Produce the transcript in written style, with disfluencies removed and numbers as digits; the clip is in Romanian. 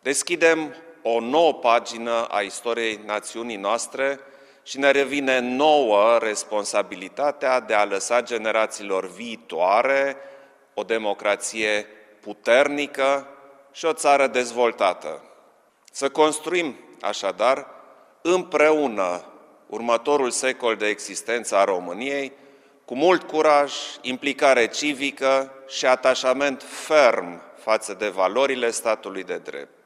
Deschidem o nouă pagină a istoriei națiunii noastre și ne revine nouă responsabilitatea de a lăsa generațiilor viitoare o democrație puternică și o țară dezvoltată. Să construim, așadar, împreună următorul secol de existență a României, cu mult curaj, implicare civică și atașament ferm față de valorile statului de drept.